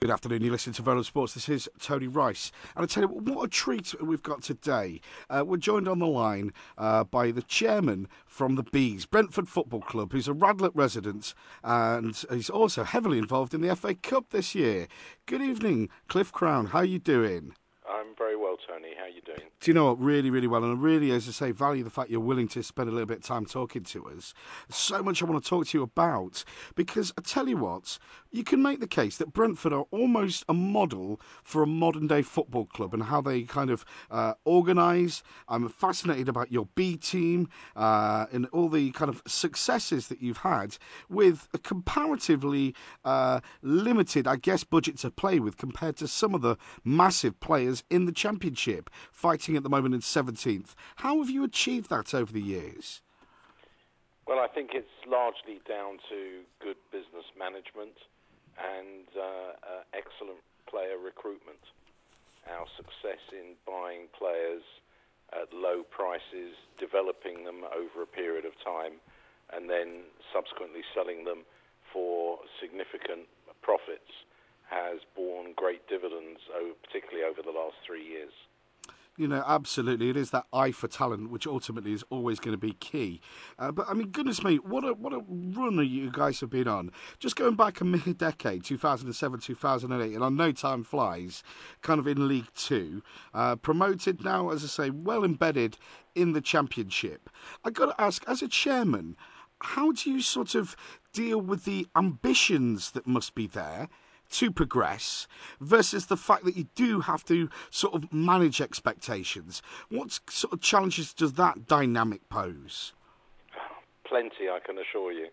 Good afternoon, you listen to Velo Sports. This is Tony Rice. And I tell you what a treat we've got today. We're joined on the line by the chairman from the Bees, Brentford Football Club, who's a Radlett resident, and he's also heavily involved in the FA Cup this year. Good evening, Cliff Crown. How are you doing? I'm very well, Tony. How are you doing? Do you know what? Really, really well. And I really, as I say, value the fact you're willing to spend a little bit of time talking to us. There's so much I want to talk to you about. Because I tell you what, you can make the case that Brentford are almost a model for a modern-day football club and how they kind of organise. I'm fascinated about your B team and all the kind of successes that you've had with a comparatively limited, I guess, budget to play with compared to some of the massive players in the Championship, fighting at the moment in 17th. How have you achieved that over the years? Well, I think it's largely down to good business management and excellent player recruitment. Our success in buying players at low prices, developing them over a period of time, and then subsequently selling them for significant profits has borne great dividends, particularly over the last 3 years. You know, absolutely. It is that eye for talent, which ultimately is always going to be key. But, I mean, goodness me, what a run you guys have been on. Just going back a mere decade, 2007, 2008, and on No Time Flies, kind of in League Two. Promoted now, as I say, well embedded in the Championship. I've got to ask, as a chairman, how do you sort of deal with the ambitions that must be there to progress versus the fact that you do have to sort of manage expectations? What sort of challenges does that dynamic pose? Plenty, I can assure you.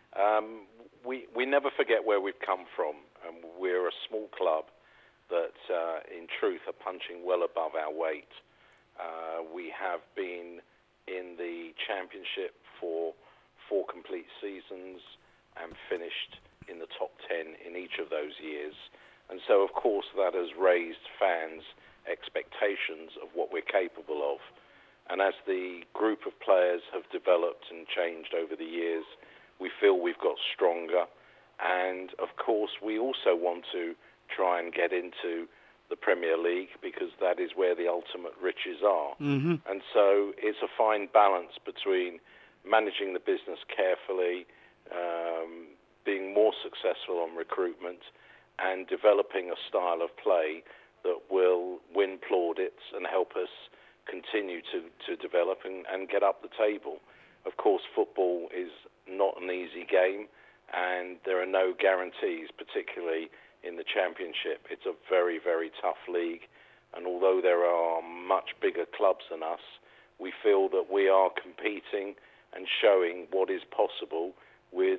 We never forget where we've come from. We're a small club that, in truth, are punching well above our weight. We have been in the Championship for 4 complete seasons and finished in the top 10 in each of those years. And so, of course, that has raised fans' expectations of what we're capable of. And as the group of players have developed and changed over the years, we feel we've got stronger. And, of course, we also want to try and get into the Premier League because that is where the ultimate riches are. Mm-hmm. And so it's a fine balance between managing the business carefully, being more successful on recruitment, and developing a style of play that will win plaudits and help us continue to develop and get up the table. Of course, football is not an easy game, and there are no guarantees, particularly in the Championship. It's a very, very tough league, and although there are much bigger clubs than us, we feel that we are competing and showing what is possible with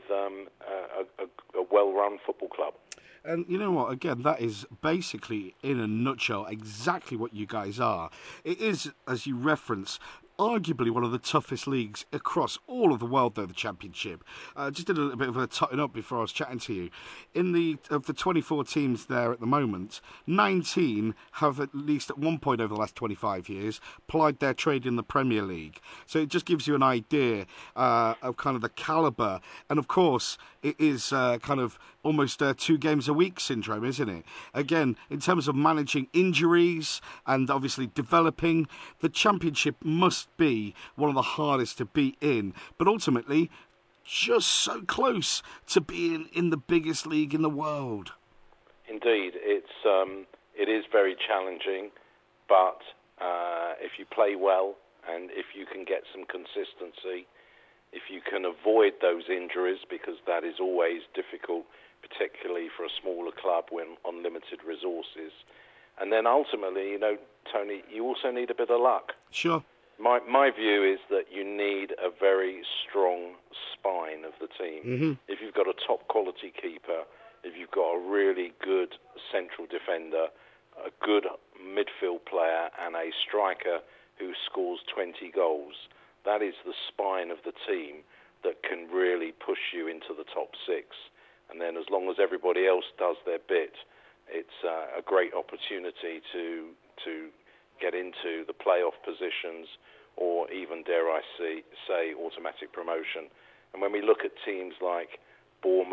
a well-run football club. And you know what, again, that is basically, in a nutshell, exactly what you guys are. It is, as you reference, arguably one of the toughest leagues across all of the world, though, the Championship. Just did a little bit of a totting up before I was chatting to you. Of the 24 teams there at the moment, 19 have, at least at one point over the last 25 years, plied their trade in the Premier League. So it just gives you an idea of kind of the calibre. And, of course, it is kind of almost 2 games a week syndrome, isn't it? Again, in terms of managing injuries and obviously developing, the Championship must be one of the hardest to be in, but ultimately just so close to being in the biggest league in the world. Indeed, it is very challenging, but if you play well and if you can get some consistency, if you can avoid those injuries, because that is always difficult, particularly for a smaller club when on limited resources, and then ultimately, you know, Tony, you also need a bit of luck. Sure. My view is that you need a very strong spine of the team. Mm-hmm. If you've got a top quality keeper, if you've got a really good central defender, a good midfield player, and a striker who scores 20 goals, that is the spine of the team that can really push you into the top 6. And then as long as everybody else does their bit, it's a great opportunity to get into the playoff positions, or even, dare I say, automatic promotion. And when we look at teams like Bournemouth,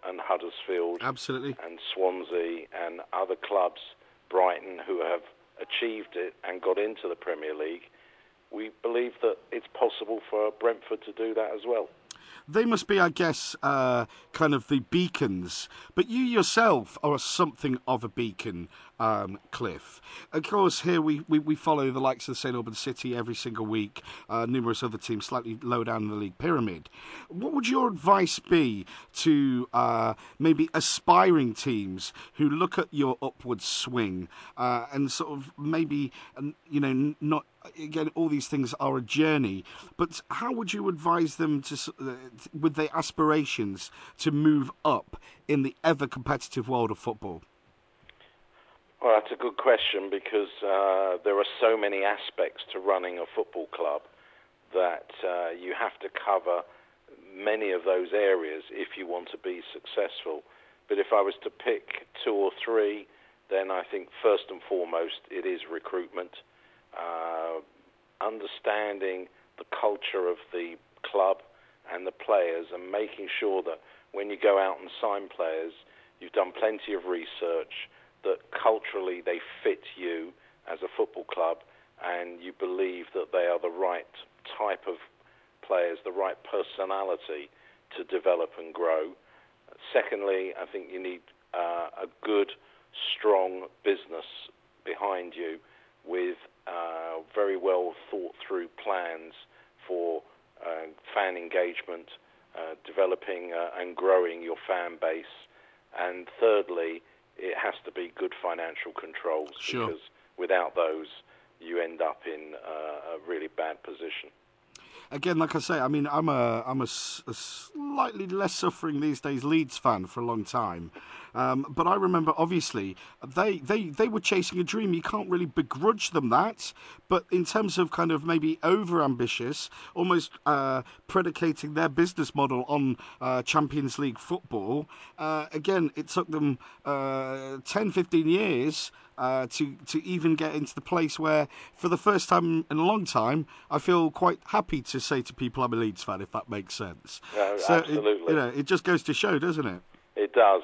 and Huddersfield Absolutely. and Swansea and other clubs, Brighton, who have achieved it and got into the Premier League, we believe that it's possible for Brentford to do that as well. They must be, I guess, kind of the beacons. But you yourself are something of a beacon, Cliff. Of course, here we follow the likes of St Albans City every single week, numerous other teams slightly low down in the league pyramid. What would your advice be to maybe aspiring teams who look at your upward swing and sort of maybe, not... Again, all these things are a journey, but how would you advise them with their aspirations to move up in the ever-competitive world of football? Well, that's a good question, because there are so many aspects to running a football club that you have to cover many of those areas if you want to be successful. But if I was to pick two or three, then I think first and foremost it is recruitment. Understanding the culture of the club and the players, and making sure that when you go out and sign players, you've done plenty of research, that culturally they fit you as a football club, and you believe that they are the right type of players, the right personality to develop and grow. Secondly, I think you need a good, strong business behind you with very well thought through plans for fan engagement, developing and growing your fan base. And thirdly, it has to be good financial controls, Sure. because without those, you end up in a really bad position. Again, like I say, I mean, I'm a slightly less suffering these days Leeds fan for a long time, but I remember obviously they were chasing a dream. You can't really begrudge them that, but in terms of kind of maybe over ambitious, almost predicating their business model on Champions League football. Again, it took them 10, 15 years. To even get into the place where, for the first time in a long time, I feel quite happy to say to people I'm a Leeds fan, if that makes sense. So Absolutely. it just goes to show, doesn't it? It does.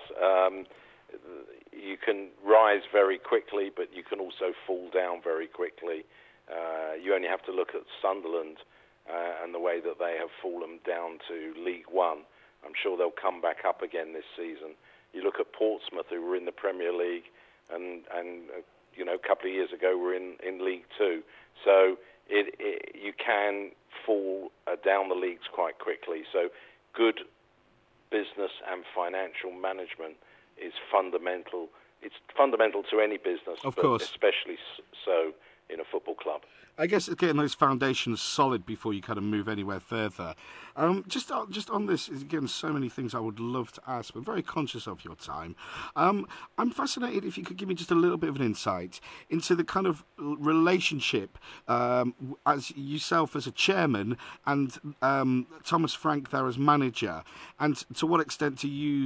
You can rise very quickly, but you can also fall down very quickly. You only have to look at Sunderland and the way that they have fallen down to League One. I'm sure they'll come back up again this season. You look at Portsmouth, who were in the Premier League, and a couple of years ago were in League Two. So you can fall down the leagues quite quickly. So good business and financial management is fundamental. It's fundamental to any business, Of but course. especially so in a football club. I guess it's getting those foundations solid before you kind of move anywhere further. Just on this, again, so many things I would love to ask, but very conscious of your time. I'm fascinated if you could give me just a little bit of an insight into the kind of relationship as yourself as a chairman and Thomas Frank there as manager, and to what extent do you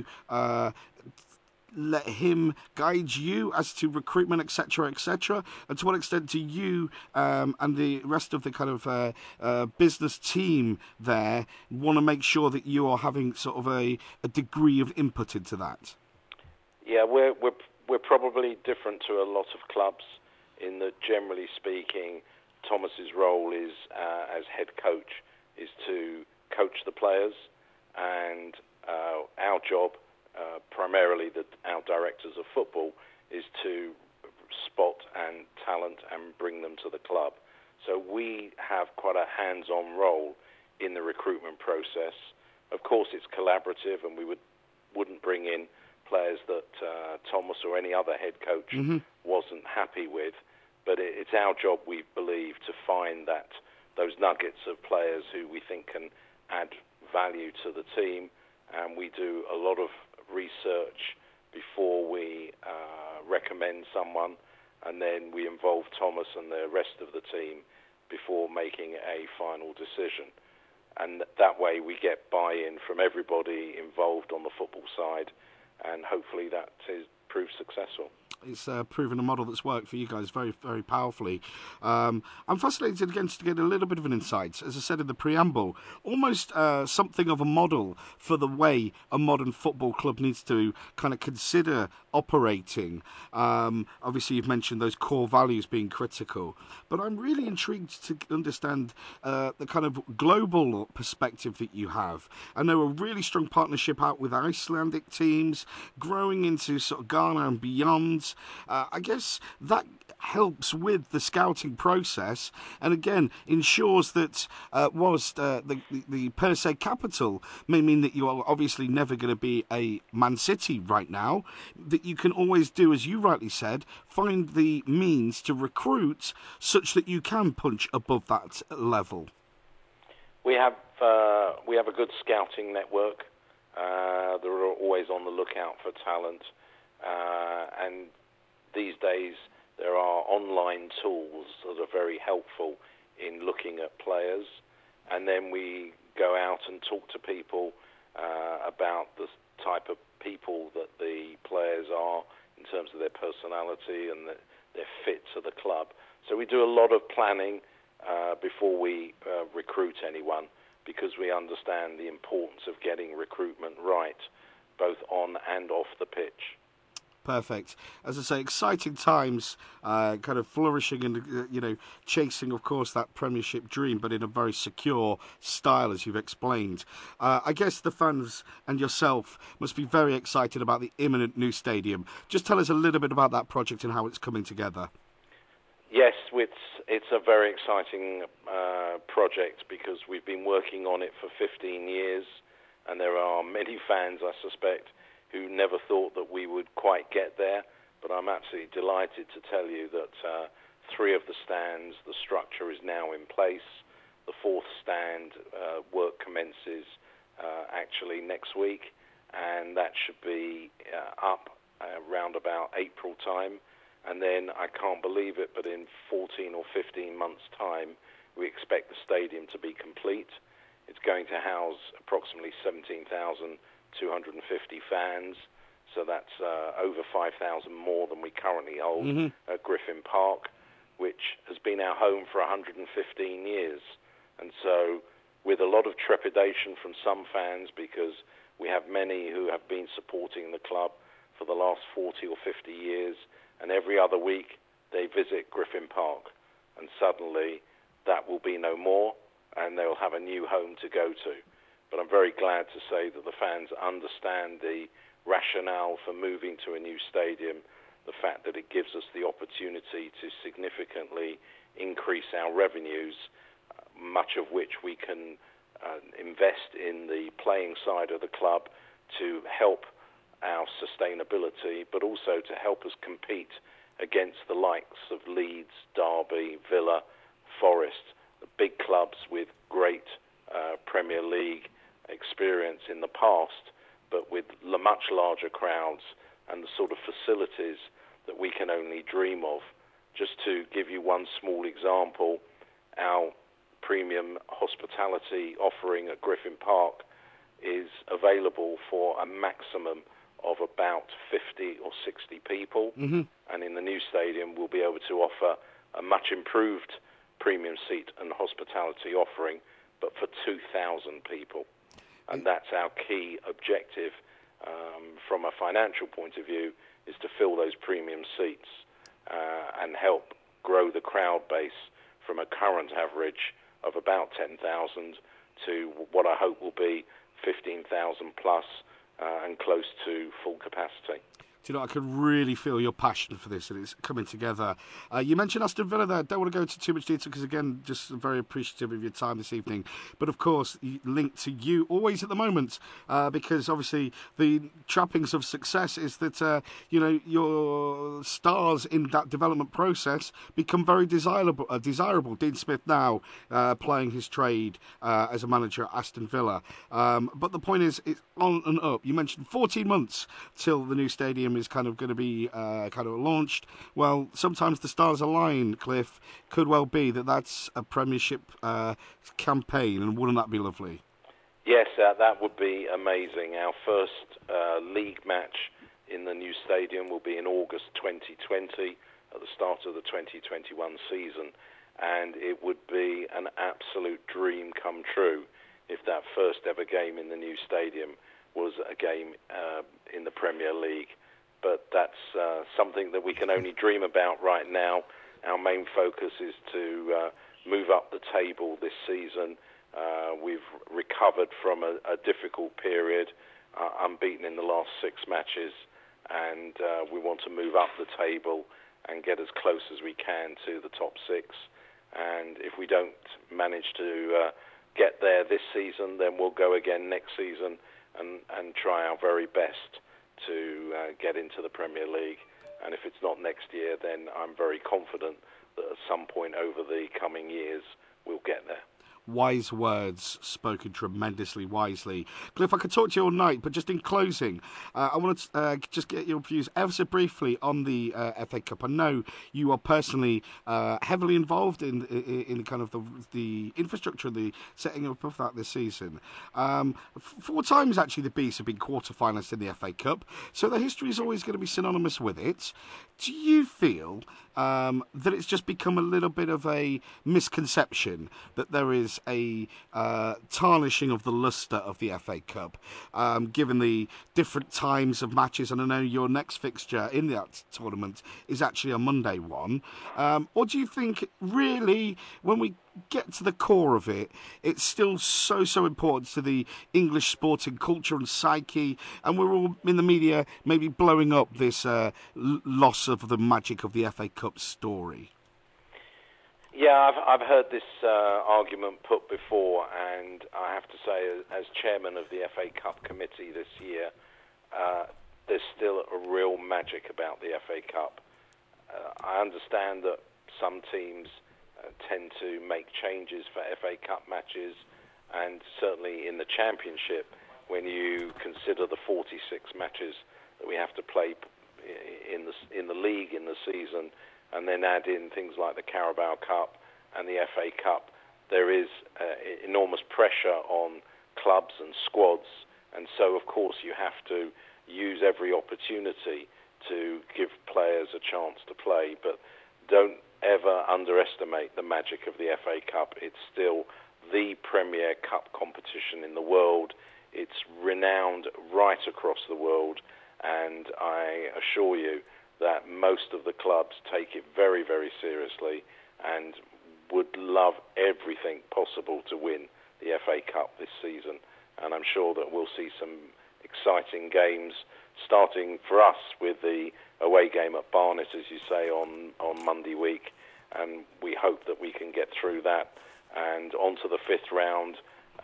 let him guide you as to recruitment, etc., etc., and to what extent do you and the rest of the kind of business team there want to make sure that you are having sort of a degree of input into that? Yeah, we're probably different to a lot of clubs in that, generally speaking, Thomas's role is as head coach is to coach the players, and our job, primarily our directors of football, is to spot and talent and bring them to the club. So we have quite a hands-on role in the recruitment process. Of course, it's collaborative, and we wouldn't bring in players that Thomas or any other head coach wasn't happy with. But it's our job, we believe, to find those nuggets of players who we think can add value to the team. And we do a lot of research before we recommend someone, and then we involve Thomas and the rest of the team before making a final decision. And that way we get buy-in from everybody involved on the football side, and hopefully that proves successful. It's proven a model that's worked for you guys very, very powerfully. I'm fascinated again to get a little bit of an insight, as I said in the preamble, almost something of a model for the way a modern football club needs to kind of consider operating. Obviously, you've mentioned those core values being critical, but I'm really intrigued to understand the kind of global perspective that you have. I know a really strong partnership out with Icelandic teams, growing into sort of Ghana and beyond. I guess that helps with the scouting process, and again ensures that whilst the per se capital may mean that you are obviously never going to be a Man City right now, that you can always do, as you rightly said, find the means to recruit such that you can punch above that level. We have a good scouting network. They're always on the lookout for talent, and these days there are online tools that are very helpful in looking at players, and then we go out and talk to people about the type of people that the players are in terms of their personality and their fit to the club. So we do a lot of planning before we recruit anyone, because we understand the importance of getting recruitment right, both on and off the pitch. Perfect. As I say, exciting times, kind of flourishing and, chasing, of course, that Premiership dream, but in a very secure style, as you've explained. I guess the fans and yourself must be very excited about the imminent new stadium. Just tell us a little bit about that project and how it's coming together. Yes, it's a very exciting project, because we've been working on it for 15 years, and there are many fans, I suspect, who never thought that we would quite get there. But I'm absolutely delighted to tell you that 3 of the stands, the structure is now in place. The 4th stand work commences actually next week, and that should be up around about April time. And then, I can't believe it, but in 14 or 15 months' time, we expect the stadium to be complete. It's going to house approximately 17,250 fans, so that's over 5,000 more than we currently hold at Griffin Park, which has been our home for 115 years. And so, with a lot of trepidation from some fans, because we have many who have been supporting the club for the last 40 or 50 years, and every other week they visit Griffin Park, and suddenly that will be no more, and they'll have a new home to go to. But I'm very glad to say that the fans understand the rationale for moving to a new stadium, the fact that it gives us the opportunity to significantly increase our revenues, much of which we can invest in the playing side of the club to help our sustainability, but also to help us compete against the likes of Leeds, Derby, Villa, Forest, the big clubs with great Premier League experience in the past, but with much larger crowds and the sort of facilities that we can only dream of. Just to give you one small example, our premium hospitality offering at Griffin Park is available for a maximum of about 50 or 60 people, and in the new stadium we'll be able to offer a much improved premium seat and hospitality offering, but for 2,000 people. And that's our key objective from a financial point of view, is to fill those premium seats and help grow the crowd base from a current average of about 10,000 to what I hope will be 15,000 plus, and close to full capacity. Do you know, I can really feel your passion for this, and it's coming together. You mentioned Aston Villa there. Don't want to go into too much detail because, again, just very appreciative of your time this evening. But, of course, linked to you always at the moment, because, obviously, the trappings of success is that, your stars in that development process become very desirable. Dean Smith now playing his trade as a manager at Aston Villa. But the point is, it's on and up. You mentioned 14 months till the new stadium is kind of going to be launched. Well, sometimes the stars align, Cliff. Could well be that that's a Premiership campaign, and wouldn't that be lovely? Yes, that would be amazing. Our first league match in the new stadium will be in August 2020 at the start of the 2021 season, and it would be an absolute dream come true if that first ever game in the new stadium was a game in the Premier League. But that's something that we can only dream about right now. Our main focus is to move up the table this season. We've recovered from a difficult period, unbeaten in the last 6 matches, and we want to move up the table and get as close as we can to the top 6. And if we don't manage to get there this season, then we'll go again next season and try our very best to get into the Premier League. And if it's not next year, then I'm very confident that at some point over the coming years, we'll get there. Wise words, spoken tremendously wisely. Cliff, I could talk to you all night, but just in closing, I want to just get your views ever so briefly on the FA Cup. I know you are personally heavily involved in kind of the infrastructure, the setting up of that this season. 4 times, actually, the Bees have been quarter-finalists in the FA Cup, so the history is always going to be synonymous with it. Do you feel that it's just become a little bit of a misconception that there is a tarnishing of the lustre of the FA Cup, given the different times of matches? And I know your next fixture in that tournament is actually a Monday one. Or do you think, really, when we get to the core of it, it's still so important to the English sporting culture and psyche, and we're all in the media maybe blowing up this loss of the magic of the FA Cup story? Yeah, I've heard this argument put before, and I have to say, as chairman of the FA Cup committee this year, there's still a real magic about the FA Cup. I understand that some teams tend to make changes for FA Cup matches, and certainly in the Championship, when you consider the 46 matches that we have to play in the league in the season, and then add in things like the Carabao Cup and the FA Cup, there is enormous pressure on clubs and squads, and so of course you have to use every opportunity to give players a chance to play, but don't ever underestimate the magic of the FA Cup. It's still the premier cup competition in the world. It's renowned right across the world, and I assure you that most of the clubs take it very, very seriously and would love everything possible to win the FA Cup this season. And I'm sure that we'll see some exciting games, starting for us with the away game at Barnet, as you say, on Monday week. And we hope that we can get through that and on to the 5th round,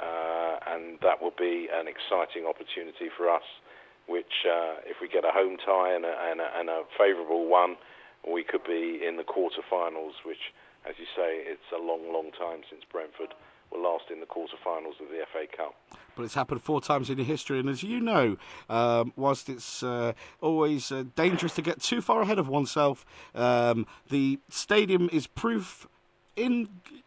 and that will be an exciting opportunity for us, which if we get a home tie and a favourable one, we could be in the quarter-finals, which, as you say, it's a long, long time since Brentford were last in the quarter-finals of the FA Cup. But it's happened 4 times in history, and as you know, whilst it's always dangerous to get too far ahead of oneself, the stadium is proof in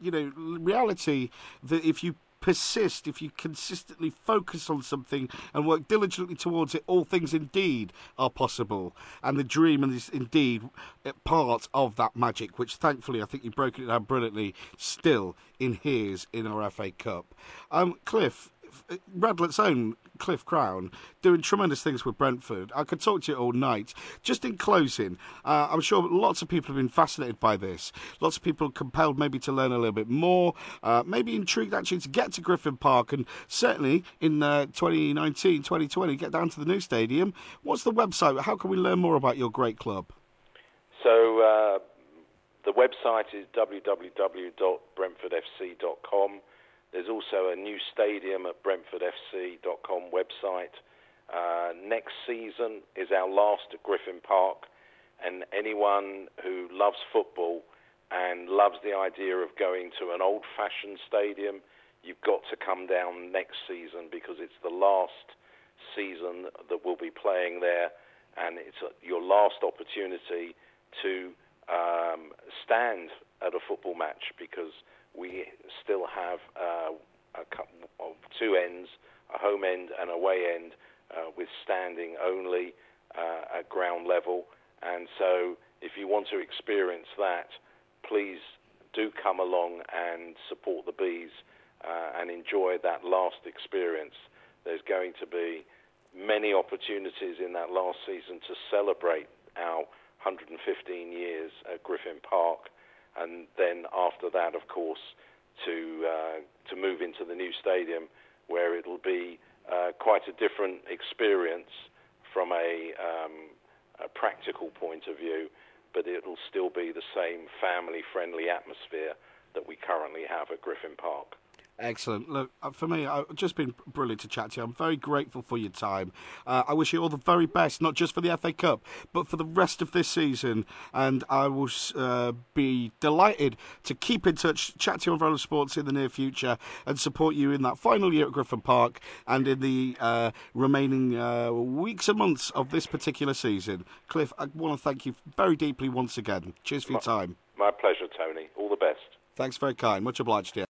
reality that if you persist, if you consistently focus on something and work diligently towards it, all things indeed are possible. And the dream is indeed part of that magic, which thankfully, I think you've broken it down brilliantly, still inheres in our FA Cup. Cliff, Radlett's own Cliff Crown, doing tremendous things with Brentford. I could talk to you all night. Just in closing, I'm sure lots of people have been fascinated by this. Lots of people compelled maybe to learn a little bit more, maybe intrigued actually to get to Griffin Park, and certainly in 2019, 2020, get down to the new stadium. What's the website? How can we learn more about your great club? So the website is www.brentfordfc.com. There's also a new stadium at brentfordfc.com website. Next season is our last at Griffin Park, and anyone who loves football and loves the idea of going to an old-fashioned stadium, you've got to come down next season, because it's the last season that we'll be playing there, and it's your last opportunity to stand at a football match, because we still have 2 ends, a home end and a away end, with standing only. at ground level. And so if you want to experience that, please do come along and support the Bees and enjoy that last experience. There's going to be many opportunities in that last season to celebrate our 115 years at Griffin Park, and then after that, of course, to move into the new stadium, where it'll be quite a different experience from a practical point of view, but it'll still be the same family-friendly atmosphere that we currently have at Griffin Park. Excellent. Look, for me, it's just been brilliant to chat to you. I'm very grateful for your time. I wish you all the very best, not just for the FA Cup, but for the rest of this season. And I will be delighted to keep in touch, chat to you on Umbrella Sports in the near future, and support you in that final year at Griffin Park and in the remaining weeks and months of this particular season. Cliff, I want to thank you very deeply once again. Cheers for your time. My pleasure, Tony. All the best. Thanks very kind. Much obliged to you.